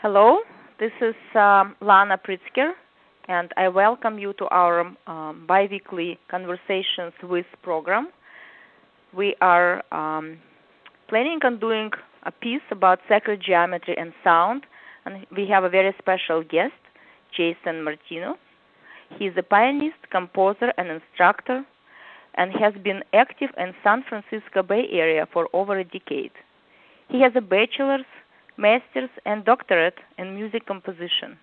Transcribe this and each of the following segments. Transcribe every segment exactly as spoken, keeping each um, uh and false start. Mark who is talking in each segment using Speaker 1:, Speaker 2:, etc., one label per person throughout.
Speaker 1: Hello, this is um, Lana Pritzker, and I welcome you to our um, biweekly Conversations with program. We are um, planning on doing a piece about sacred geometry and sound, and we have a very special guest, Jason Martino. He is a pianist, composer, and instructor, and has been active in San Francisco Bay Area for over a decade. He has a bachelor's, master's, and doctorate in music composition.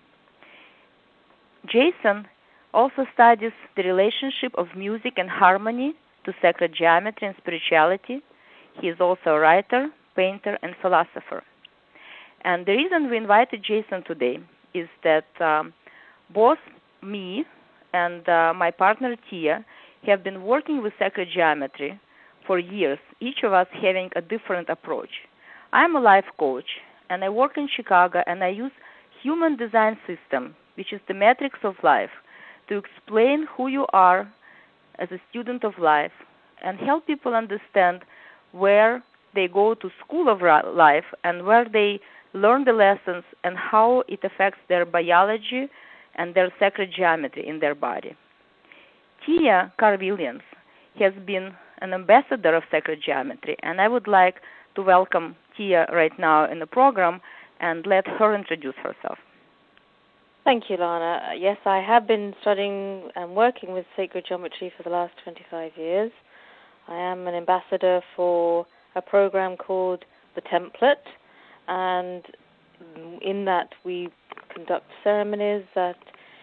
Speaker 1: Jason also studies the relationship of music and harmony to sacred geometry and spirituality. He is also a writer, painter, and philosopher. And the reason we invited Jason today is that um, both me and uh, my partner Tia have been working with sacred geometry for years, each of us having a different approach. I'm a life coach, and I work in Chicago, and I use human design system, which is the matrix of life, to explain who you are as a student of life and help people understand where they go to school of life and where they learn the lessons and how it affects their biology and their sacred geometry in their body. Tia Carr-Williams has been an ambassador of sacred geometry, and I would like to welcome Tia right now in the program and let her introduce herself.
Speaker 2: Thank you, Lana. Yes, I have been studying and working with sacred geometry for the last twenty-five years. I am an ambassador for a program called The Template, and in that we conduct ceremonies that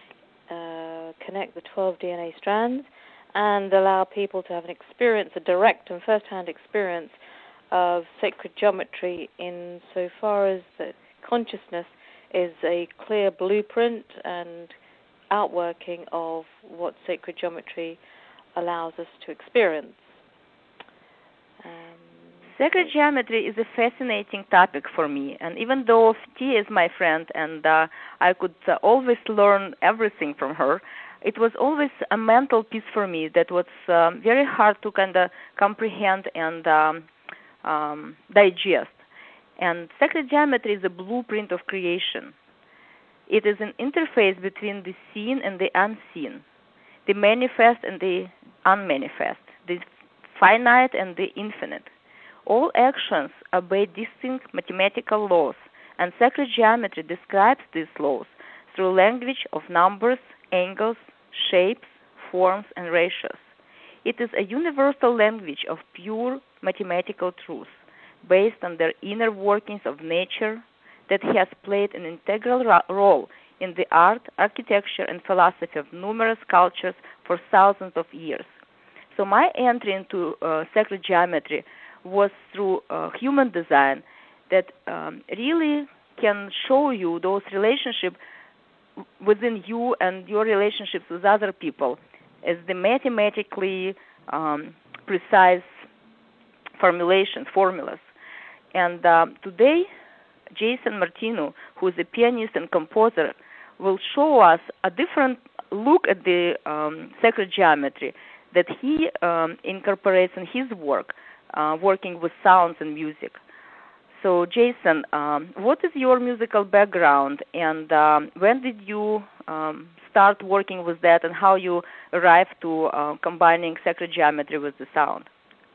Speaker 2: uh, connect the twelve D N A strands and allow people to have an experience, a direct and first-hand experience of sacred geometry in so far as the consciousness is a clear blueprint and outworking of what sacred geometry allows us to experience. Um,
Speaker 1: Sacred geometry is a fascinating topic for me, and even though Tia is my friend and uh, I could uh, always learn everything from her, it was always a mental piece for me that was um, very hard to kind of comprehend and um, um, digest. And sacred geometry is a blueprint of creation. It is an interface between the seen and the unseen, the manifest and the unmanifest, the finite and the infinite. All actions obey distinct mathematical laws, and sacred geometry describes these laws through language of numbers, angles, shapes, forms, and ratios. It is a universal language of pure mathematical truth, based on the inner workings of nature, that has played an integral ro- role in the art, architecture, and philosophy of numerous cultures for thousands of years. So my entry into uh, sacred geometry was through uh, human design that um, really can show you those relationships within you and your relationships with other people as the mathematically um, precise formulations, formulas. And uh, today, Jason Martino, who is a pianist and composer, will show us a different look at the um, sacred geometry that he um, incorporates in his work, uh, working with sounds and music. So, Jason, um, what is your musical background, and um, when did you um, start working with that, and how you arrived to uh, combining sacred geometry with the sound?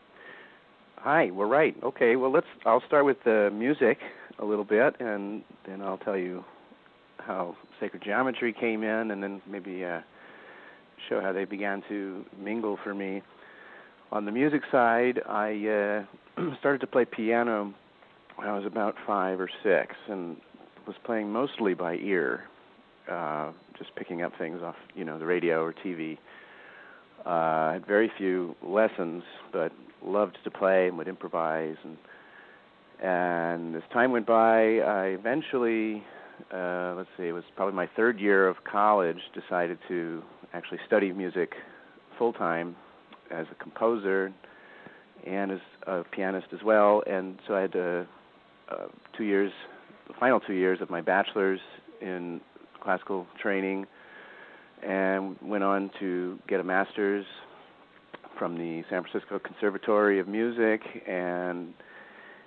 Speaker 3: Hi, we're right. Okay, well, let's. I'll start with the music a little bit, and then I'll tell you how sacred geometry came in, and then maybe uh, show how they began to mingle for me. On the music side, I uh, started to play piano when I was about five or six, and was playing mostly by ear, uh, just picking up things off, you know, the radio or T V. Uh, I had very few lessons, but loved to play and would improvise. And, and as time went by, I eventually, uh, let's see, it was probably my third year of college, decided to actually study music full-time as a composer and as a pianist as well. And so I had uh, uh, two years, the final two years of my bachelor's in classical training, and went on to get a master's from the San Francisco Conservatory of Music, and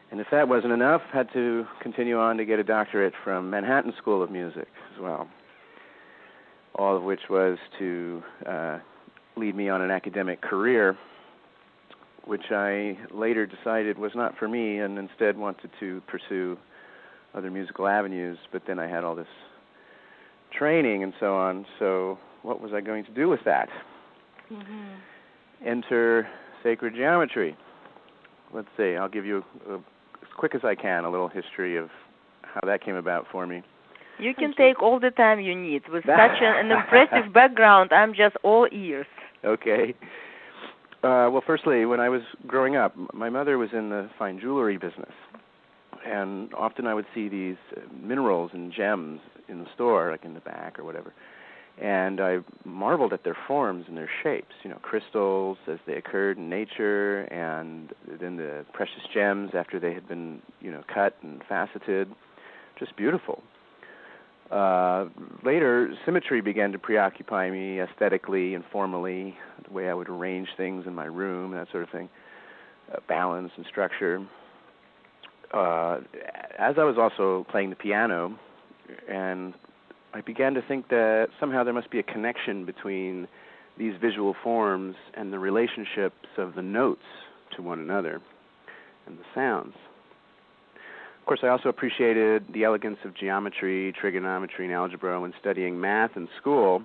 Speaker 3: And if that wasn't enough, had to continue on to get a doctorate from Manhattan School of Music as well, all of which was to uh, lead me on an academic career, which I later decided was not for me and instead wanted to pursue other musical avenues. But then I had all this training and so on, so what was I going to do with that? Mm-hmm. Enter sacred geometry. Let's see, I'll give you, a, as quick as I can, a little history of how that came about for me.
Speaker 1: You can take all the time you need. With such an, an impressive background, I'm just all ears.
Speaker 3: Okay. Uh, well, firstly, when I was growing up, my mother was in the fine jewelry business, and often I would see these minerals and gems in the store, like in the back or whatever, and I marveled at their forms and their shapes, you know, crystals as they occurred in nature, and then the precious gems after they had been, you know, cut and faceted, just beautiful. Uh, later, symmetry began to preoccupy me aesthetically and formally, the way I would arrange things in my room, that sort of thing, uh, balance and structure. Uh, as I was also playing the piano, and I began to think that somehow there must be a connection between these visual forms and the relationships of the notes to one another and the sounds. Of course, I also appreciated the elegance of geometry, trigonometry, and algebra when studying math in school.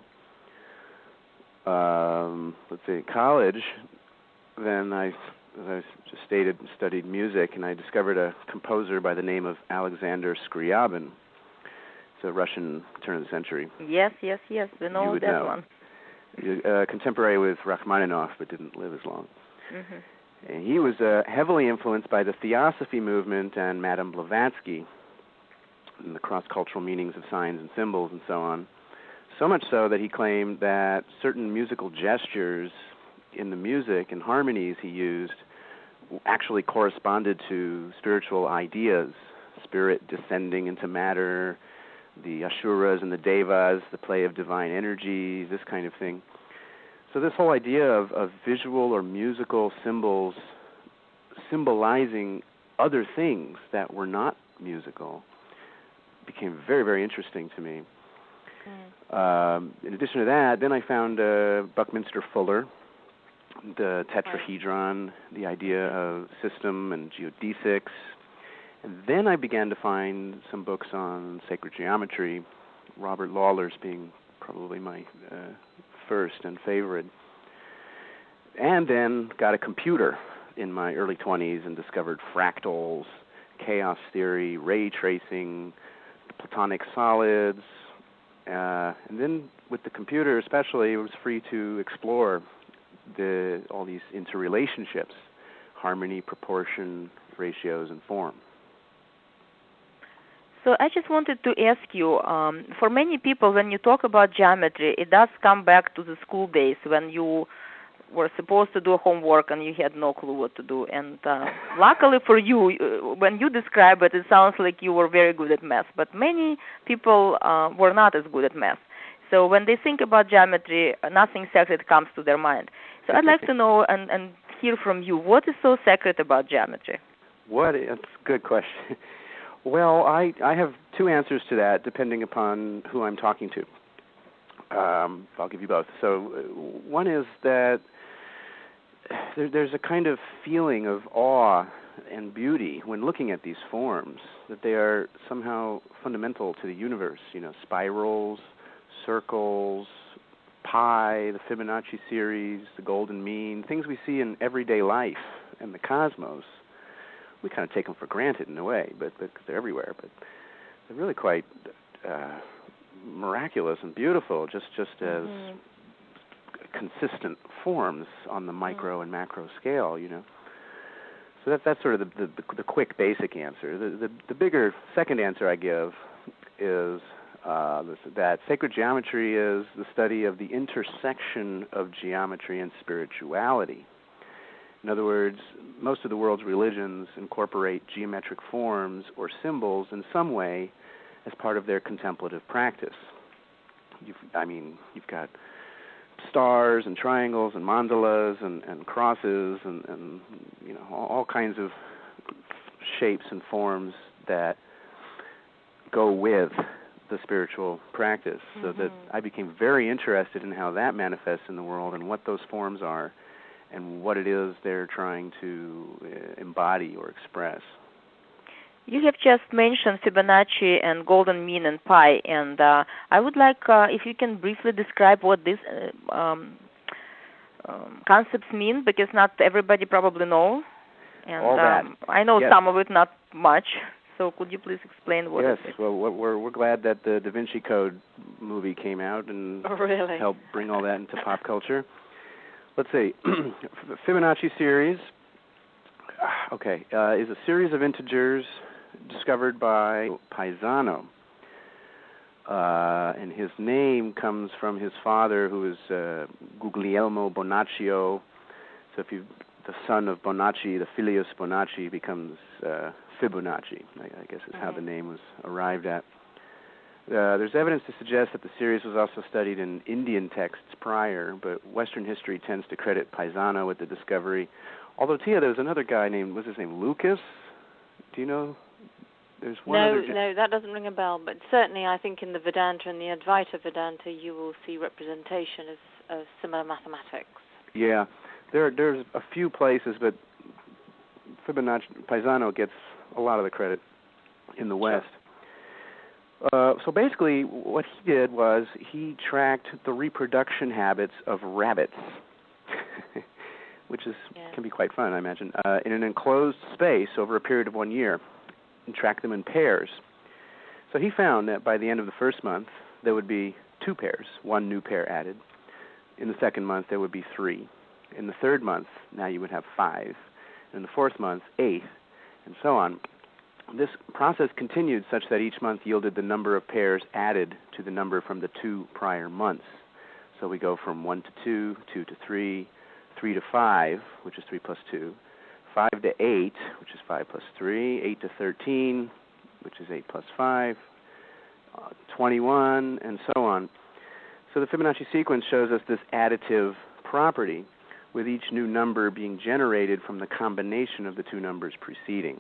Speaker 3: Um, let's see, college, then I, as I just stated, studied music, and I discovered a composer by the name of Alexander Scriabin. It's a Russian turn of the century.
Speaker 1: Yes, yes, yes, we know that
Speaker 3: know.
Speaker 1: one.
Speaker 3: Uh, contemporary with Rachmaninoff, but didn't live as long.
Speaker 1: Mm-hmm.
Speaker 3: And he was uh, heavily influenced by the Theosophy movement and Madame Blavatsky and the cross-cultural meanings of signs and symbols and so on, so much so that he claimed that certain musical gestures in the music and harmonies he used actually corresponded to spiritual ideas, spirit descending into matter, the Asuras and the Devas, the play of divine energies, this kind of thing. So this whole idea of, of visual or musical symbols symbolizing other things that were not musical became very, very interesting to me. Mm. Um, in addition to that, then I found uh, Buckminster Fuller, the tetrahedron, the idea of system and geodesics. And then I began to find some books on sacred geometry, Robert Lawler's being probably my uh, first and favorite. And then got a computer in my early twenties and discovered fractals, chaos theory, ray tracing, platonic solids. Uh, and then with the computer especially, it was free to explore the all these interrelationships, harmony, proportion, ratios, and form.
Speaker 1: So I just wanted to ask you, um, for many people, when you talk about geometry, it does come back to the school days when you were supposed to do homework and you had no clue what to do. And uh, luckily for you, uh, when you describe it, it sounds like you were very good at math. But many people uh, were not as good at math. So when they think about geometry, nothing sacred comes to their mind. So I'd like to know and, and hear from you, what is so sacred about geometry?
Speaker 3: What? That's a good question. Well, I, I have two answers to that, depending upon who I'm talking to. Um, I'll give you both. So uh, one is that there, there's a kind of feeling of awe and beauty when looking at these forms, that they are somehow fundamental to the universe. You know, spirals, circles, pi, the Fibonacci series, the golden mean, things we see in everyday life and the cosmos. We kind of take them for granted in a way, but because they're everywhere. But they're really quite uh, miraculous and beautiful, just just as mm-hmm. consistent forms on the micro mm-hmm. and macro scale, you know. So that that's sort of the the, the quick basic answer. The, the the bigger second answer I give is uh, that sacred geometry is the study of the intersection of geometry and spirituality. In other words, most of the world's religions incorporate geometric forms or symbols in some way as part of their contemplative practice. You've, I mean, you've got stars and triangles and mandalas and, and crosses and, and you know all, all kinds of shapes and forms that go with the spiritual practice, mm-hmm. so that I became very interested in how that manifests in the world and what those forms are and what it is they're trying to uh, embody or express.
Speaker 1: You have just mentioned Fibonacci and golden mean and pi, and uh, I would like uh, if you can briefly describe what these uh, um, um, concepts mean, because not everybody probably knows. And
Speaker 3: All that.
Speaker 1: Um, I know
Speaker 3: yes.
Speaker 1: some of it, not much. So could you please explain what
Speaker 3: yes.
Speaker 1: it is?
Speaker 3: Yes, well, we're, we're glad that the Da Vinci Code movie came out and
Speaker 2: oh, really?
Speaker 3: helped bring all that into pop culture. Let's see. Fibonacci series, okay, uh, is a series of integers discovered by Paisano. Uh, and his name comes from his father, who is uh, Guglielmo Bonaccio. So if you, the son of Bonacci, the filius Bonacci becomes uh, Fibonacci, I, I guess is mm-hmm. how the name was arrived at. Uh, there's evidence to suggest that the series was also studied in Indian texts prior, but Western history tends to credit Paisano with the discovery. Although, Tia, there was another guy named, what's his name, Lucas? Do you know? There's one
Speaker 2: no,
Speaker 3: other...
Speaker 2: no, that doesn't ring a bell, but certainly I think in the Vedanta and the Advaita Vedanta you will see representation of, of similar mathematics.
Speaker 3: Yeah, there, there's a few places, but Fibonacci, Paisano gets a lot of the credit in the West. Sure. Uh, so basically what he did was he tracked the reproduction habits of rabbits, which is yeah. can be quite fun, I imagine, uh, in an enclosed space over a period of one year, and track them in pairs. So he found that by the end of the first month, there would be two pairs, one new pair added. In the second month, there would be three. In the third month, now you would have five. In the fourth month, eight, and so on. This process continued such that each month yielded the number of pairs added to the number from the two prior months. So we go from one to two, two to three, three to five, which is three plus two, five to eight, which is five plus three, eight to thirteen, which is eight plus five, uh, twenty-one, and so on. So the Fibonacci sequence shows us this additive property, with each new number being generated from the combination of the two numbers preceding.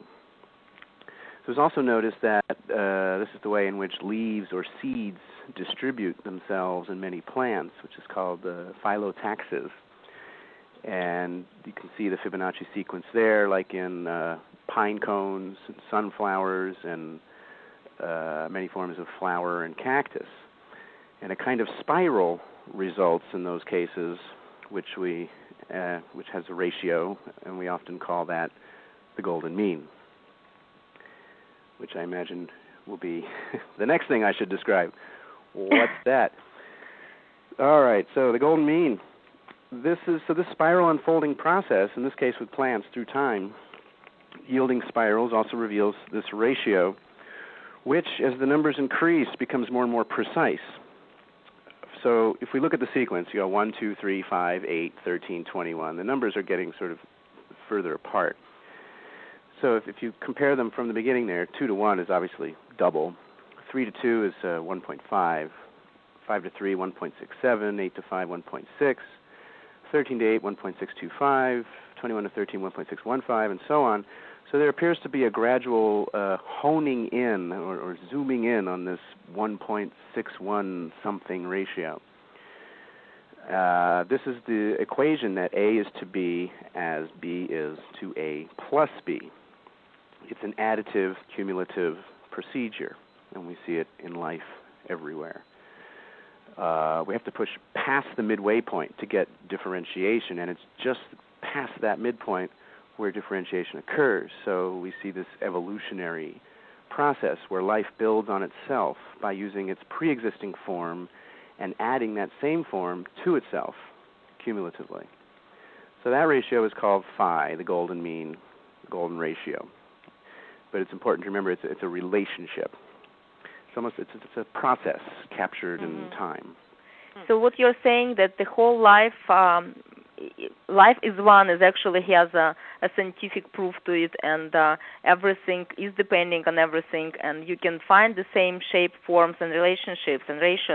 Speaker 3: So it's also noticed that uh, this is the way in which leaves or seeds distribute themselves in many plants, which is called uh, phyllotaxis. And you can see the Fibonacci sequence there, like in uh, pine cones, and sunflowers, and uh, many forms of flower and cactus. And a kind of spiral results in those cases, which we, uh, which has a ratio, and we often call that the golden mean, which I imagine will be the next thing I should describe. What's that? All right, so the golden mean. This is so this spiral unfolding process, in this case with plants through time, yielding spirals, also reveals this ratio, which, as the numbers increase, becomes more and more precise. So if we look at the sequence, you go one, two, three, five, eight, thirteen, twenty-one. The numbers are getting sort of further apart. So if, if you compare them from the beginning there, two to one is obviously double. three to two is uh, one point five. five to three, one point six seven. eight to five, one point six. thirteen to eight, one point six two five. twenty-one to thirteen, one point six one five, and so on. So there appears to be a gradual uh, honing in or, or zooming in on this one point six one something ratio. Uh, this is the equation that A is to B as B is to A plus B. It's an additive, cumulative procedure, and we see it in life everywhere. Uh, we have to push past the midway point to get differentiation, and it's just past that midpoint where differentiation occurs. So we see this evolutionary process where life builds on itself by using its pre-existing form and adding that same form to itself cumulatively. So that ratio is called phi, the golden mean, the golden ratio. But it's important to remember it's, it's a relationship. It's almost it's, it's a process captured mm-hmm. in time.
Speaker 1: So what you're saying that the whole life, um, life is one, is actually has a, a scientific proof to it, and uh, everything is depending on everything, and you can find the same shape, forms, and relationships and ratios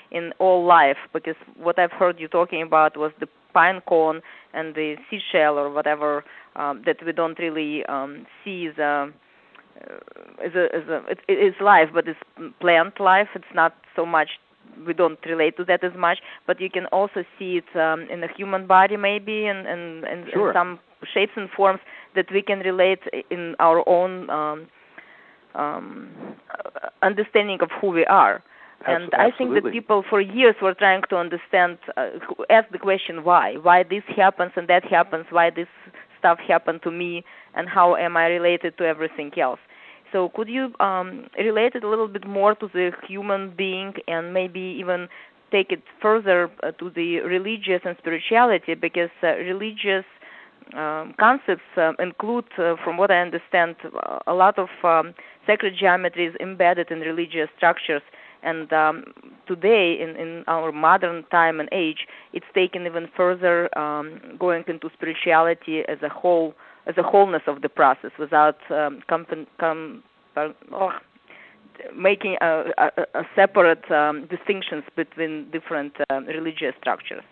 Speaker 1: in all life, because what I've heard you talking about was the pine cone and the seashell or whatever um, that we don't really um, see as a, uh, as a, as a it, it is life, but it's plant life. It's not so much, we don't relate to that as much, but you can also see it um, in the human body maybe and in, in, in,
Speaker 3: sure.
Speaker 1: in some shapes and forms that we can relate in our own um, um, understanding of who we are. And
Speaker 3: Absolutely.
Speaker 1: I think that people for years were trying to understand, uh, ask the question why, why this happens and that happens, why this stuff happened to me, and how am I related to everything else. So could you um, relate it a little bit more to the human being and maybe even take it further uh, to the religious and spirituality, because uh, religious um, concepts uh, include, uh, from what I understand, a lot of um, sacred geometry is embedded in religious structures. And um, today, in, in our modern time and age, it's taken even further, um, going into spirituality as a whole, as a wholeness of the process, without um, com- com- oh, making a, a, a separate um, distinctions between different um, religious structures.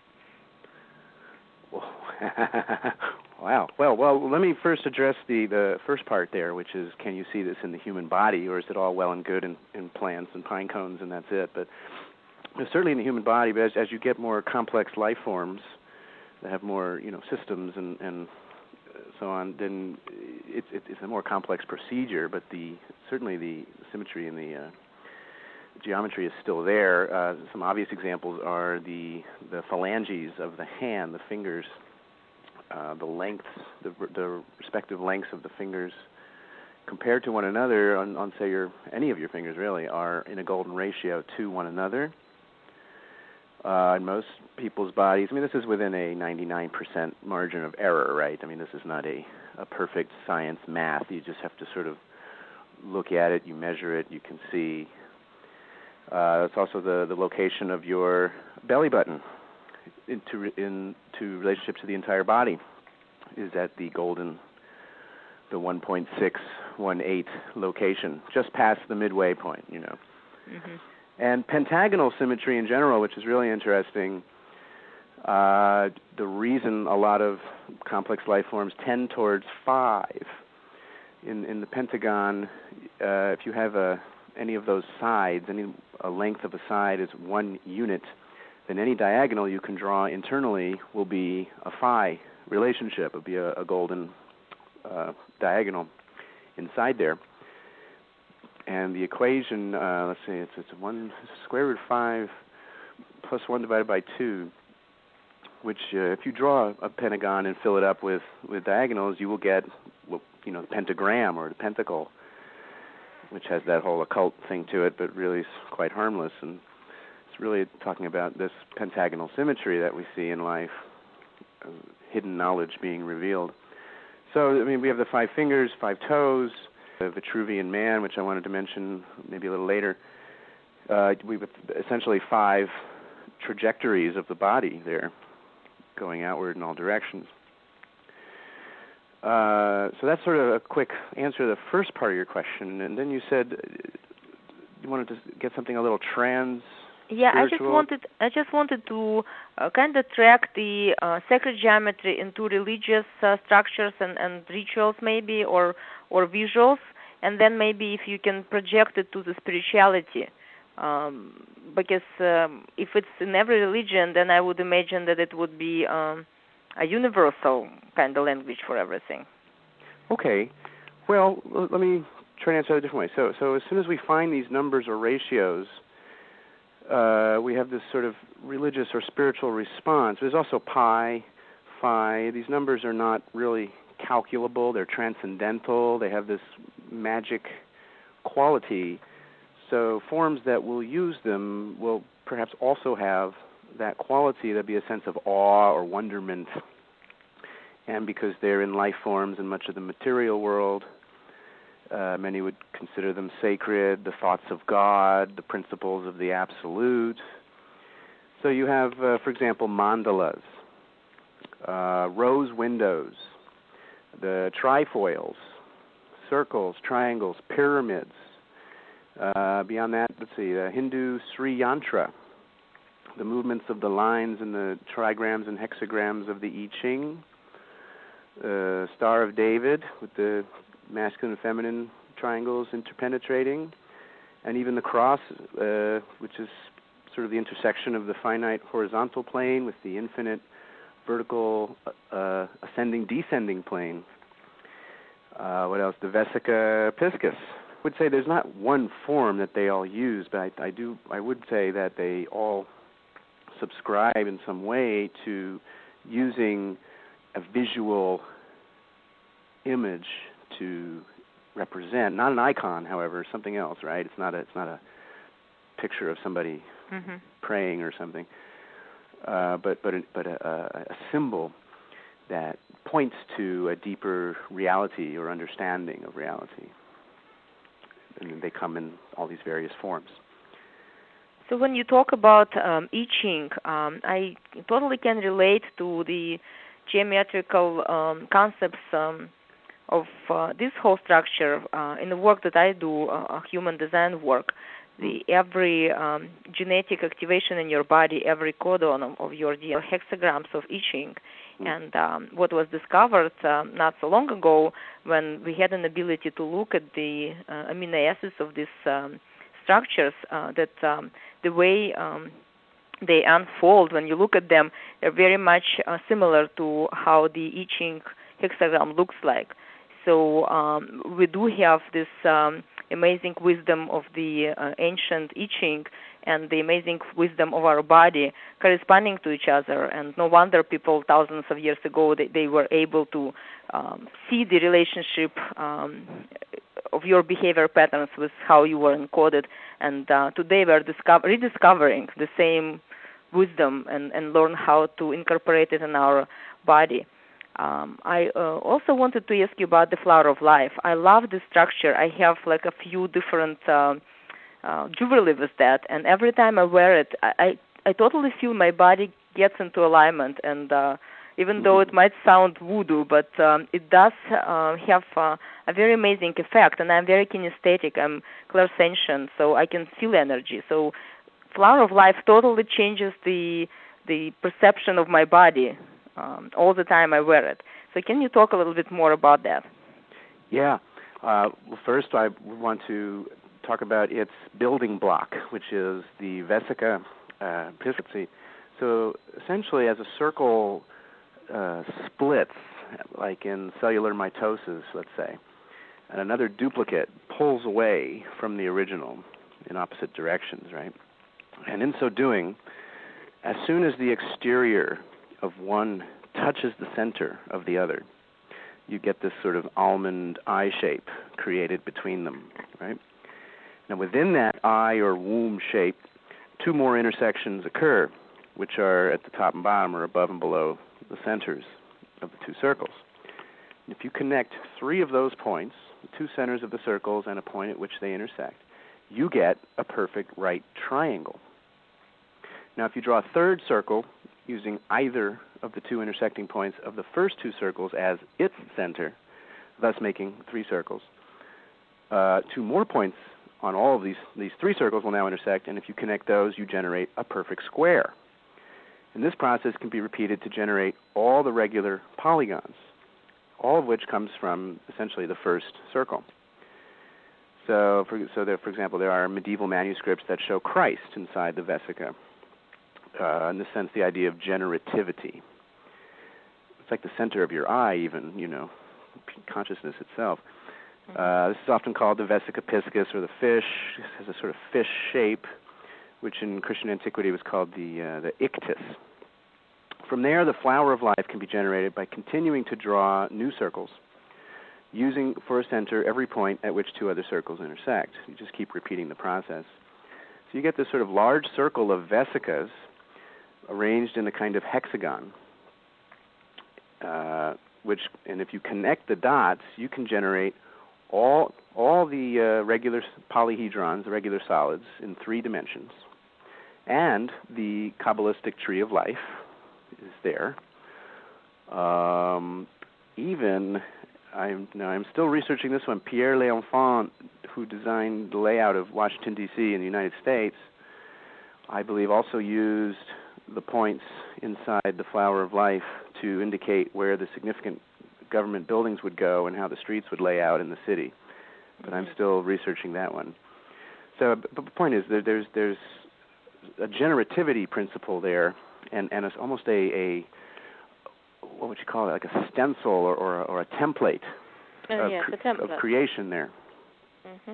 Speaker 3: Wow. Well, well, let me first address the, the first part there, which is, can you see this in the human body, or is it all well and good in, in plants and pine cones and that's it? But certainly in the human body, but as, as you get more complex life forms that have more, you know, systems and, and so on, then it, it, it's a more complex procedure. But the certainly the symmetry and the uh, geometry is still there. Uh, some obvious examples are the the phalanges of the hand, the fingers. Uh, the lengths, the, the respective lengths of the fingers compared to one another on, on, say, your any of your fingers really, are in a golden ratio to one another. Uh, in most people's bodies, I mean, this is within a ninety-nine percent margin of error, right? I mean, this is not a, a perfect science math. You just have to sort of look at it, you measure it, you can see. Uh, it's also the, the location of your belly button into in to relationship to the entire body is at the golden, the one point six one eight location, just past the midway point, you know.
Speaker 1: Mm-hmm.
Speaker 3: And pentagonal symmetry in general, which is really interesting, uh, the reason a lot of complex life forms tend towards five. In in the pentagon, uh, if you have a, any of those sides, any a length of a side is one unit, then any diagonal you can draw internally will be a phi relationship. It will be a, a golden uh, diagonal inside there. And the equation, uh, let's see, it's, it's one square root five plus one divided by two, which uh, if you draw a pentagon and fill it up with, with diagonals, you will get, well, you know, the pentagram or the pentacle, which has that whole occult thing to it, but really is quite harmless. And really talking about this pentagonal symmetry that we see in life, uh, hidden knowledge being revealed. So, I mean, we have the five fingers, five toes, the Vitruvian man, which I wanted to mention maybe a little later. Uh, we have essentially five trajectories of the body there, going outward in all directions. Uh, so that's sort of a quick answer to the first part of your question. And then you said you wanted to get something a little trans.
Speaker 1: Yeah,
Speaker 3: Spiritual.
Speaker 1: I just wanted I just wanted to uh, kind of track the uh, sacred geometry into religious uh, structures and, and rituals maybe, or or visuals, and then maybe if you can project it to the spirituality. Um, because um, if it's in every religion, then I would imagine that it would be um, a universal kind of language for everything.
Speaker 3: Okay. Well, let me try to answer it a different way. So, so as soon as we find these numbers or ratios, Uh, we have this sort of religious or spiritual response. There's also pi, phi. These numbers are not really calculable. They're transcendental. They have this magic quality. So forms that will use them will perhaps also have that quality. There'll be a sense of awe or wonderment. And because they're in life forms in much of the material world, Uh, many would consider them sacred, the thoughts of God, the principles of the absolute. So you have, uh, for example, mandalas, uh, rose windows, the trifoils, circles, triangles, pyramids. Uh, beyond that, let's see, the Hindu Sri Yantra, the movements of the lines and the trigrams and hexagrams of the I Ching, uh, Star of David with the masculine and feminine triangles interpenetrating, and even the cross, uh, which is sort of the intersection of the finite horizontal plane with the infinite vertical uh, ascending descending plane. Uh, what else? The Vesica Piscis. I would say there's not one form that they all use, but I, I do. I would say that they all subscribe in some way to using a visual image to represent, not an icon, however, something else, right? It's not a, it's not a picture of somebody mm-hmm. praying or something, uh, but but a, but a, a symbol that points to a deeper reality or understanding of reality. And they come in all these various forms.
Speaker 1: So when you talk about um, I Ching, um, I totally can relate to the geometrical um, concepts um, of uh, this whole structure uh, in the work that I do, uh, human design work. The every um, genetic activation in your body, every codon of, of your D N A, hexagrams of I Ching. And um, what was discovered uh, not so long ago, when we had an ability to look at the uh, amino acids of these um, structures, uh, that um, the way um, they unfold, when you look at them, they're very much uh, similar to how the I Ching hexagram looks like. So um, we do have this um, amazing wisdom of the uh, ancient I Ching and the amazing wisdom of our body corresponding to each other. And no wonder people thousands of years ago, they, they were able to um, see the relationship um, of your behavior patterns with how you were encoded. And uh, today we're discover- rediscovering the same wisdom and, and learn how to incorporate it in our body. Um, I uh, also wanted to ask you about the Flower of Life. I love the structure. I have like a few different uh, uh, jewelry with that, and every time I wear it, I, I, I totally feel my body gets into alignment. And uh, even mm-hmm. though it might sound voodoo, but um, it does uh, have uh, a very amazing effect. And I'm very kinesthetic. I'm clairsentient, so I can feel energy. So Flower of Life totally changes the the perception of my body. Um, all the time I wear it. So can you talk a little bit more about that?
Speaker 3: Yeah. Uh, well, first I want to talk about its building block, which is the Vesica uh, Piscis. So essentially, as a circle uh, splits, like in cellular mitosis, let's say, and another duplicate pulls away from the original in opposite directions, right? And in so doing, as soon as the exterior of one touches the center of the other, you get this sort of almond eye shape created between them, right? Now within that eye or womb shape, two more intersections occur, which are at the top and bottom or above and below the centers of the two circles. And if you connect three of those points, the two centers of the circles and a point at which they intersect, you get a perfect right triangle. Now if you draw a third circle using either of the two intersecting points of the first two circles as its center, thus making three circles. Uh, two more points on all of these, these three circles will now intersect, and if you connect those, you generate a perfect square. And this process can be repeated to generate all the regular polygons, all of which comes from essentially the first circle. So, for, so there, for example, there are medieval manuscripts that show Christ inside the Vesica. Uh, in this sense, the idea of generativity. It's like the center of your eye, even, you know, consciousness itself. Uh, this is often called the Vesica Piscis, or the fish. It has a sort of fish shape, which in Christian antiquity was called the uh, the ictus. From there, the Flower of Life can be generated by continuing to draw new circles, using for a center every point at which two other circles intersect. You just keep repeating the process. So you get this sort of large circle of vesicas arranged in a kind of hexagon, uh, which, and if you connect the dots, you can generate all all the uh, regular polyhedrons, the regular solids, in three dimensions. And the Kabbalistic tree of life is there. Um, even, I'm, now I'm still researching this one, Pierre L'Enfant, who designed the layout of Washington, D C in the United States, I believe, also used the points inside the Flower of Life to indicate where the significant government buildings would go and how the streets would lay out in the city. But I'm still researching that one. So, but the point is, there, there's there's a generativity principle there, and and it's almost a, a what would you call it, like a stencil or or, or a template,
Speaker 2: oh,
Speaker 3: of,
Speaker 2: yes,
Speaker 3: cre-
Speaker 2: a template
Speaker 3: of creation there.
Speaker 2: Mm-hmm.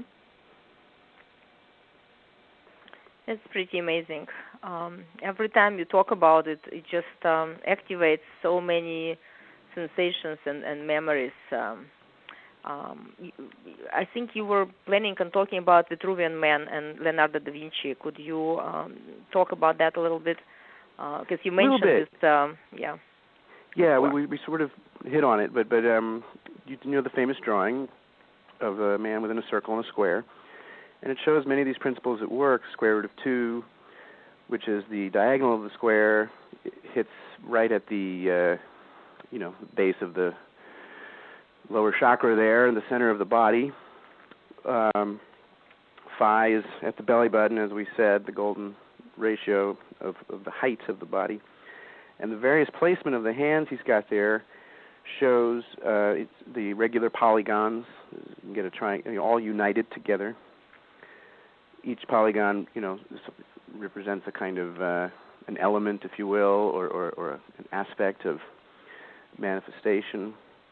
Speaker 1: It's pretty amazing. Um, every time you talk about it, it just um, activates so many sensations and, and memories. Um, um, you, I think you were planning on talking about Vitruvian Man and Leonardo da Vinci. Could you um, talk about that a little bit? Because uh, you mentioned this. Um, yeah.
Speaker 3: Yeah, we, we we sort of hit on it, but but um, you know the famous drawing of a man within a circle and a square. And it shows many of these principles at work. Square root of two, which is the diagonal of the square, hits right at the, uh, you know, base of the lower chakra there in the center of the body. Um, phi is at the belly button, as we said, the golden ratio of, of the height of the body. And the various placement of the hands he's got there shows uh, it's the regular polygons. You can get a triangle, you know, all united together. Each polygon, you know, represents a kind of uh, an element, if you will, or, or, or an aspect of manifestation.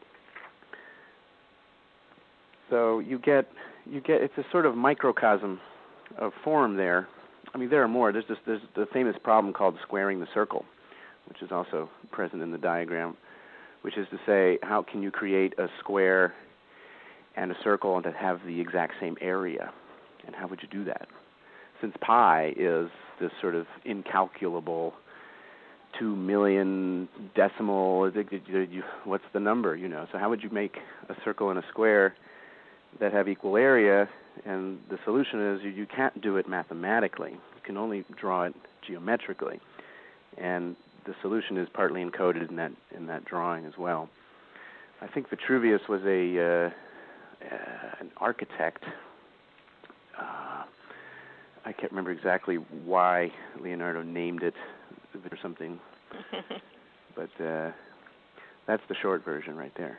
Speaker 3: So you get, you get, it's a sort of microcosm of form there. I mean, there are more. There's, this, there's the famous problem called squaring the circle, which is also present in the diagram, which is to say, how can you create a square and a circle and that have the exact same area? And how would you do that? Since pi is this sort of incalculable two million decimal, what's the number, you know? So how would you make a circle and a square that have equal area? And the solution is you, you can't do it mathematically. You can only draw it geometrically. And the solution is partly encoded in that in that drawing as well. I think Vitruvius was a uh, uh, an architect. Uh, I can't remember exactly why Leonardo named it or something, but uh, that's the short version right there.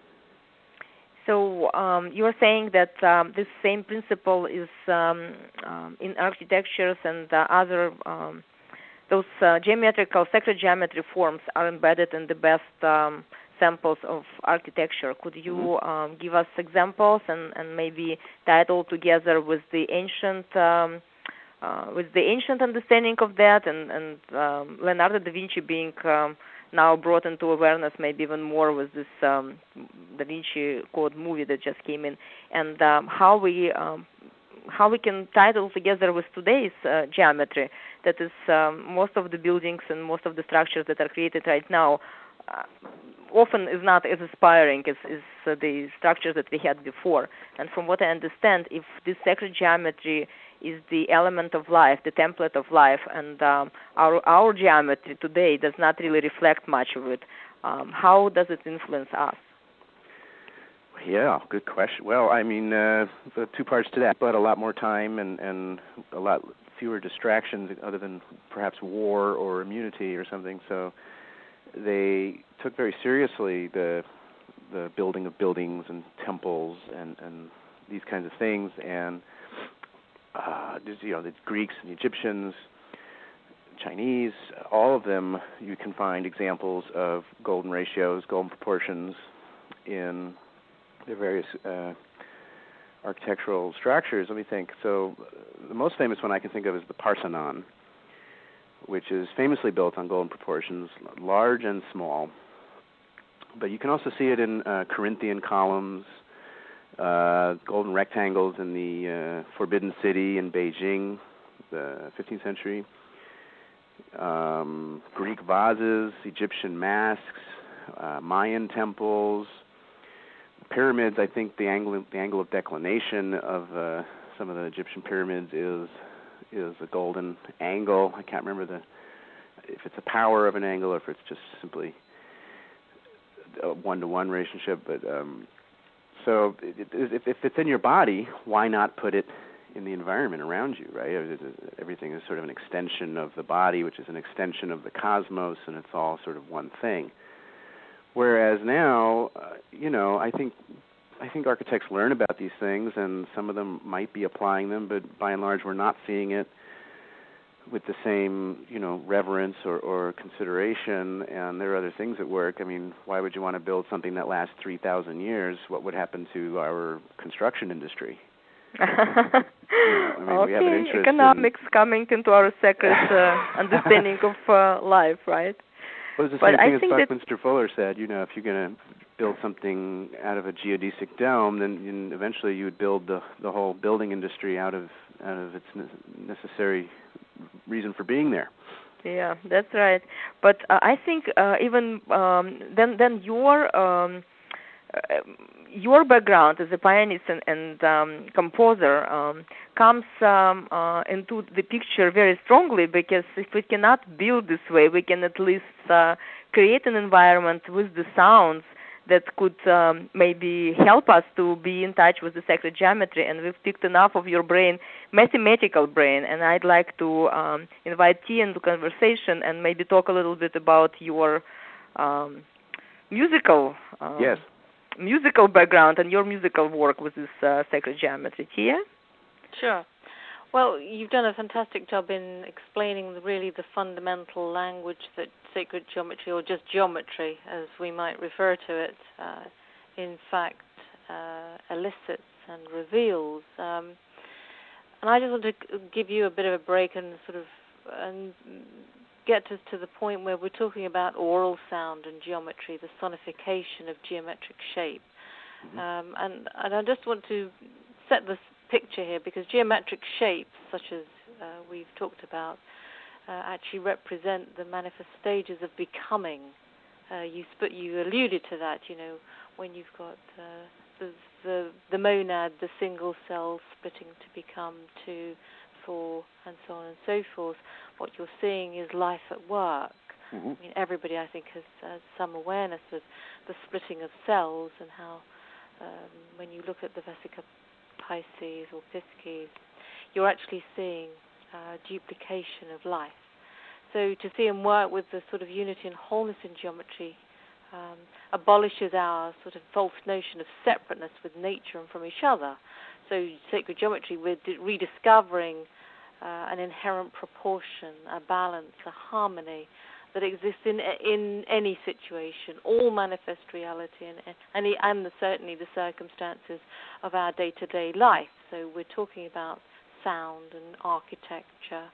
Speaker 1: So um, you are saying that um, this same principle is um, um, in architectures and uh, other um, those uh, geometrical sacred geometry forms are embedded in the best um, samples of architecture. Could you um, give us examples and, and maybe tie it all together with the ancient um, uh, with the ancient understanding of that, and, and um, Leonardo da Vinci being um, now brought into awareness maybe even more with this um, Da Vinci Code movie that just came in, and um, how we um, how we can tie it all together with today's uh, geometry. That is, um, most of the buildings and most of the structures that are created right now uh, often is not as aspiring as, as uh, the structures that we had before. And from what I understand, if this sacred geometry is the element of life, the template of life, and um, our our geometry today does not really reflect much of it, um, how does it influence us?
Speaker 3: Yeah, good question. Well, I mean, uh, the two parts to that, but a lot more time and, and a lot fewer distractions other than perhaps war or immunity or something. So they took very seriously the the building of buildings and temples and, and these kinds of things. And uh, just, you know, the Greeks and the Egyptians, Chinese, all of them, you can find examples of golden ratios, golden proportions in their various uh, architectural structures. Let me think. So uh, the most famous one I can think of is the Parthenon, which is famously built on golden proportions, large and small. But you can also see it in uh, Corinthian columns, uh, golden rectangles in the uh, Forbidden City in Beijing, the fifteenth century, um, Greek vases, Egyptian masks, uh, Mayan temples, pyramids. I think the angle the angle of declination of uh, some of the Egyptian pyramids is is a golden angle. I can't remember the if it's a power of an angle or if it's just simply a one-to-one relationship. But um, so it, it, if, if it's in your body, why not put it in the environment around you, right? Everything is sort of an extension of the body, which is an extension of the cosmos, and it's all sort of one thing. Whereas now, uh, you know, I think I think architects learn about these things, and some of them might be applying them, but by and large, we're not seeing it with the same, you know, reverence or, or consideration, and there are other things at work. I mean, why would you want to build something that lasts three thousand years? What would happen to our construction industry? you know, I mean,
Speaker 1: okay,
Speaker 3: we have an interest
Speaker 1: economics
Speaker 3: in...
Speaker 1: coming into our sacred uh, understanding of uh, life, right?
Speaker 3: Well, it's the
Speaker 1: but
Speaker 3: same
Speaker 1: I
Speaker 3: thing as
Speaker 1: think
Speaker 3: Buckminster Fuller said, you know, if you're going to build something out of a geodesic dome, then you, eventually you would build the the whole building industry out of out of its necessary reason for being there.
Speaker 1: Yeah, that's right. But uh, I think uh, even um, then, then your um, uh, your background as a pianist and, and um, composer um, comes um, uh, into the picture very strongly, because if we cannot build this way, we can at least uh, create an environment with the sounds that could um, maybe help us to be in touch with the sacred geometry. And we've picked enough of your brain, mathematical brain, and I'd like to um, invite T into conversation and maybe talk a little bit about your um, musical um,
Speaker 3: yes.
Speaker 1: musical background and your musical work with this uh, sacred geometry. Tia?
Speaker 2: Sure. Well, you've done a fantastic job in explaining the, really the fundamental language that sacred geometry, or just geometry, as we might refer to it, uh, in fact uh, elicits and reveals. Um, and I just want to give you a bit of a break and sort of and get us to the point where we're talking about oral sound and geometry, the sonification of geometric shape. Mm-hmm. Um, and, and I just want to set this picture here, because geometric shapes, such as uh, we've talked about, uh, actually represent the manifest stages of becoming. Uh, you sp- you alluded to that, you know, when you've got uh, the, the the monad, the single cell splitting to become two, four, and so on and so forth. What you're seeing is life at work. Mm-hmm. I mean, everybody, I think, has, has some awareness of the splitting of cells and how, um, when you look at the vesica Pisces or Pisces, you're actually seeing uh, duplication of life. So to see and work with the sort of unity and wholeness in geometry um, abolishes our sort of false notion of separateness with nature and from each other. So sacred geometry, we're d- rediscovering uh, an inherent proportion, a balance, a harmony that exists in in any situation, all manifest reality, and and, and the, certainly the circumstances of our day-to-day life. So we're talking about sound and architecture.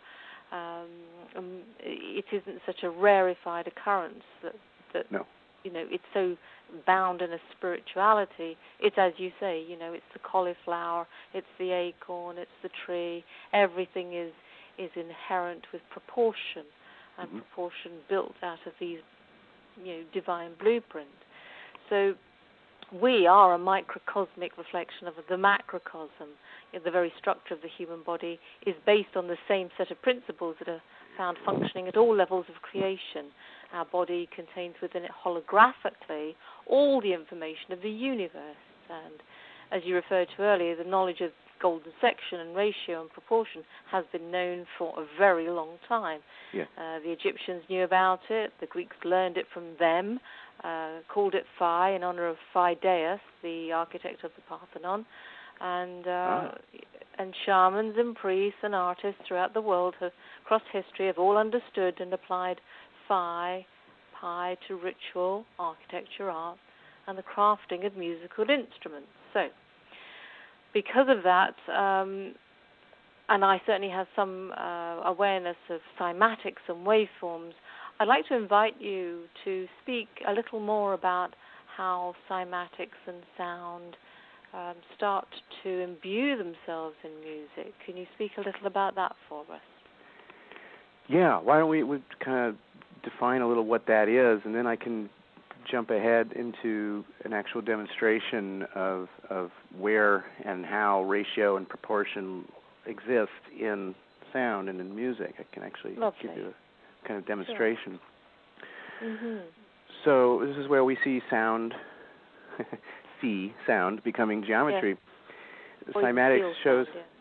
Speaker 2: Um, it isn't such a rarefied occurrence that that
Speaker 3: no.
Speaker 2: you know it's so bound in a spirituality. It's, as you say, you know, it's the cauliflower, it's the acorn, it's the tree. Everything is is inherent with proportion. And mm-hmm. proportion built out of these, you know, divine blueprint. So we are a microcosmic reflection of the macrocosm. You know, the very structure of the human body is based on the same set of principles that are found functioning at all levels of creation. Our body contains within it holographically all the information of the universe. And as you referred to earlier, the knowledge of golden section and ratio and proportion has been known for a very long time.
Speaker 3: Yeah.
Speaker 2: Uh, the Egyptians knew about it. The Greeks learned it from them, uh, called it Phi in honor of Phidias, the architect of the Parthenon. And uh, ah. and shamans and priests and artists throughout the world, have, across history, have all understood and applied Phi, Pi to ritual, architecture, art, and the crafting of musical instruments. So, because of that, um, and I certainly have some uh, awareness of cymatics and waveforms, I'd like to invite you to speak a little more about how cymatics and sound um, start to imbue themselves in music. Can you speak a little about that for us?
Speaker 3: Yeah, why don't we, we kind of define a little what that is, and then I can jump ahead into an actual demonstration of of where and how ratio and proportion exist in sound and in music. I can actually
Speaker 2: Lovely.
Speaker 3: give you a kind of demonstration.
Speaker 2: Sure. Mm-hmm.
Speaker 3: So this is where we see sound, see sound becoming geometry.
Speaker 2: Yeah.
Speaker 3: Cymatics shows,
Speaker 2: sound,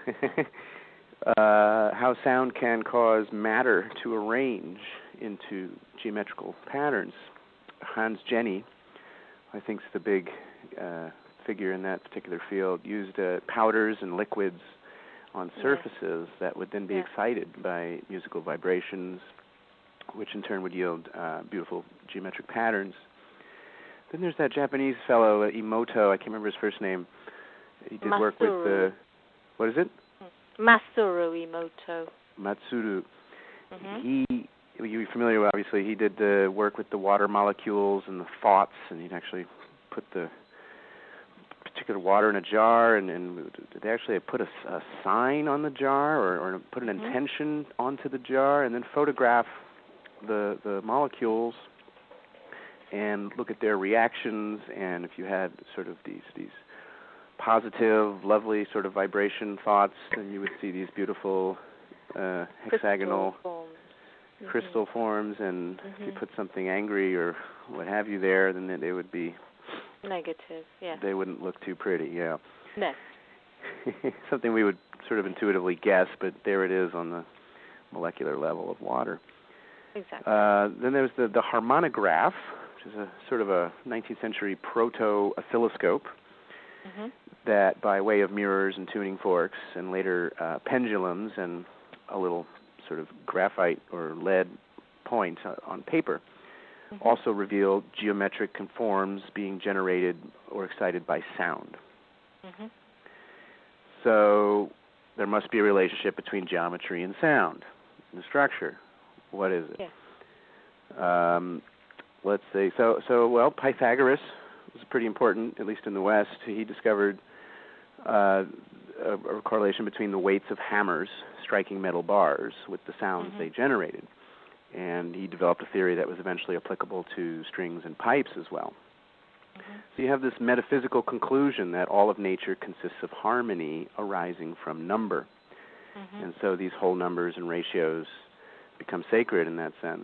Speaker 3: uh, how sound can cause matter to arrange into geometrical patterns. Hans Jenny, I think, is the big uh, figure in that particular field, used uh, powders and liquids on surfaces yeah. that would then be yeah. excited by musical vibrations, which in turn would yield uh, beautiful geometric patterns. Then there's that Japanese fellow, uh, Emoto, I can't remember his first name. He did
Speaker 2: Matsuru.
Speaker 3: work with the, what is it?
Speaker 2: Matsuru Emoto.
Speaker 3: Matsuru.
Speaker 2: Mm-hmm.
Speaker 3: He, you're familiar with, obviously, he did the work with the water molecules and the thoughts, and he'd actually put the particular water in a jar, and, and did they actually put a, a sign on the jar, or, or put an mm-hmm. intention onto the jar, and then photograph the the molecules and look at their reactions, and if you had sort of these these positive, lovely sort of vibration thoughts, then you would see these beautiful uh, hexagonal
Speaker 2: crystal forms,
Speaker 3: crystal
Speaker 2: mm-hmm. forms and
Speaker 3: mm-hmm. if you put something angry or what have you there, then they, they would be
Speaker 2: negative, yeah.
Speaker 3: They wouldn't look too pretty, yeah.
Speaker 2: No.
Speaker 3: Something we would sort of intuitively guess, but there it is on the molecular level of water.
Speaker 2: Exactly.
Speaker 3: Uh, then there's the, the harmonograph, which is a sort of a nineteenth century proto-oscilloscope mm-hmm. that, by way of mirrors and tuning forks and later uh, pendulums and a little sort of graphite or lead point on paper, mm-hmm. also revealed geometric conforms being generated or excited by sound.
Speaker 2: Mm-hmm.
Speaker 3: So there must be a relationship between geometry and sound in the structure. What is it?
Speaker 2: Yeah.
Speaker 3: Um, let's see. So, so well, Pythagoras was pretty important, at least in the West. He discovered uh, a, a correlation between the weights of hammers striking metal bars with the sounds mm-hmm. they generated. And he developed a theory that was eventually applicable to strings and pipes as well. Mm-hmm. So you have this metaphysical conclusion that all of nature consists of harmony arising from number. Mm-hmm. And so these whole numbers and ratios become sacred in that sense.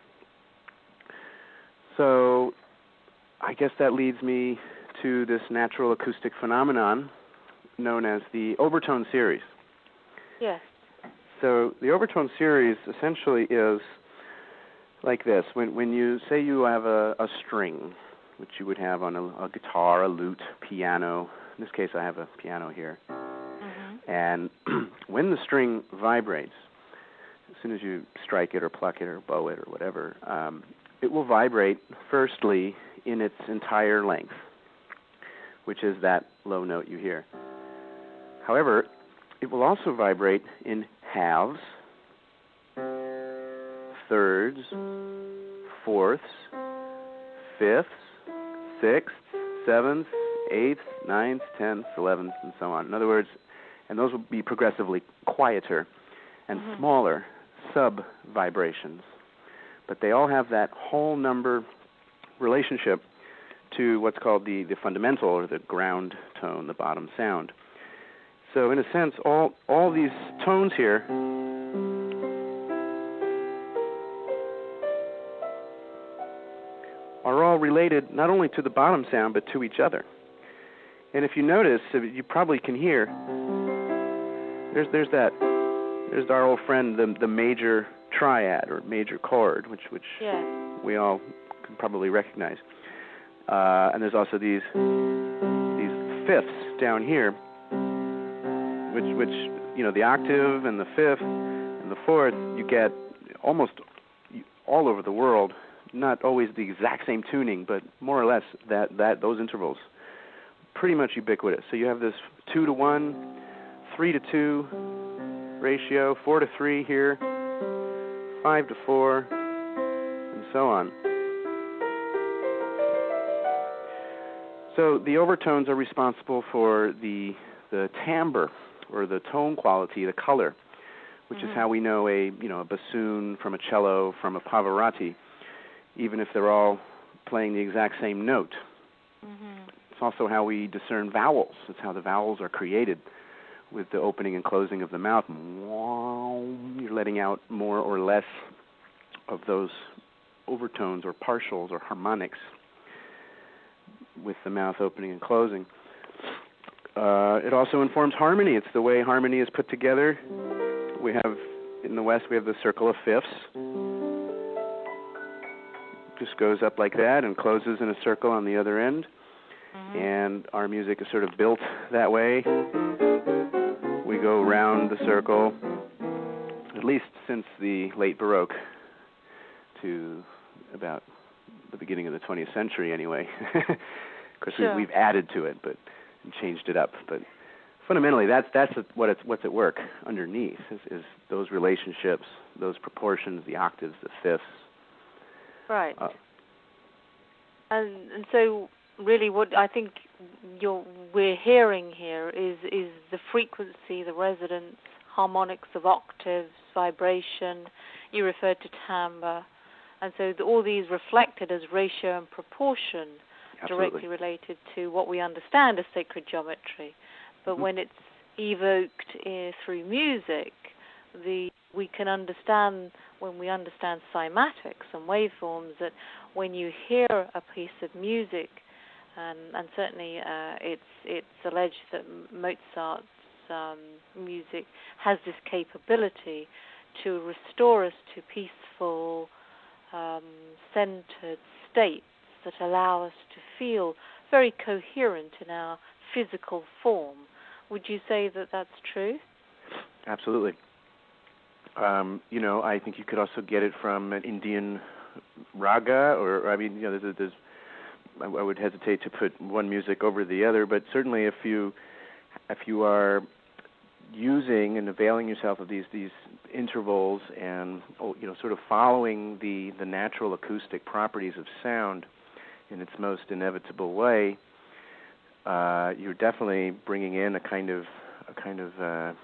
Speaker 3: So I guess that leads me to this natural acoustic phenomenon known as the overtone series.
Speaker 2: Yes.
Speaker 3: So the overtone series essentially is like this. When when you say you have a, a string, which you would have on a, a guitar, a lute, piano. In this case, I have a piano here. Mm-hmm. And when the string vibrates, as soon as you strike it or pluck it or bow it or whatever, um, it will vibrate firstly in its entire length, which is that low note you hear. However, it will also vibrate in halves, thirds, fourths, fifths, sixths, sevenths, eighths, ninths, tenths, elevenths, and so on. In other words, and those will be progressively quieter and mm-hmm. smaller sub-vibrations. But they all have that whole number relationship to what's called the, the fundamental or the ground tone, the bottom sound. So in a sense, all all these tones here are all related not only to the bottom sound, but to each other. And if you notice, you probably can hear, there's there's that, there's our old friend, the the major triad or major chord, which which
Speaker 2: yeah.
Speaker 3: we all can probably recognize. Uh, and there's also these these fifths down here, which which you know the octave and the fifth and the fourth you get almost all over the world. Not always the exact same tuning, but more or less that that those intervals, pretty much ubiquitous. So you have this two to one, three to two ratio, four to three here, five to four, and so on. So the overtones are responsible for the the timbre, or the tone quality, the color, which mm-hmm. is how we know a you know a bassoon from a cello from a Pavarotti, even if they're all playing the exact same note. Mm-hmm. It's also how we discern vowels. It's how the vowels are created with the opening and closing of the mouth. You're letting out more or less of those overtones or partials or harmonics with the mouth opening and closing. Uh, it also informs harmony. It's the way harmony is put together. We have, in the West, we have the circle of fifths. Just goes up like that and closes in a circle on the other end. Mm-hmm. And our music is sort of built that way. We go around the circle, at least since the late Baroque to about the beginning of the twentieth century anyway. Of course, sure. we, we've added to it, but and changed it up. But fundamentally, that's that's what it's what's at work underneath is, is those relationships, those proportions, the octaves, the fifths.
Speaker 2: Right. Uh, and and so really, what I think you're we're hearing here is is the frequency, the resonance, harmonics of octaves, vibration. You referred to timbre. And so the, all these reflected as ratio and proportion, Absolutely. Directly related to what we understand as sacred geometry. But mm-hmm. when it's evoked uh, through music, the we can understand, when we understand cymatics and waveforms, that when you hear a piece of music, and, and certainly uh, it's it's alleged that Mozart's um, music has this capability to restore us to peaceful, Um, centered states that allow us to feel very coherent in our physical form. Would you say that that's true?
Speaker 3: Absolutely. Um, you know, I think you could also get it from an Indian raga, or I mean, you know, there's, there's I would hesitate to put one music over the other, but certainly if you if you are using and availing yourself of these these intervals and you know sort of following the the natural acoustic properties of sound in its most inevitable way, uh, you're definitely bringing in a kind of a kind of uh,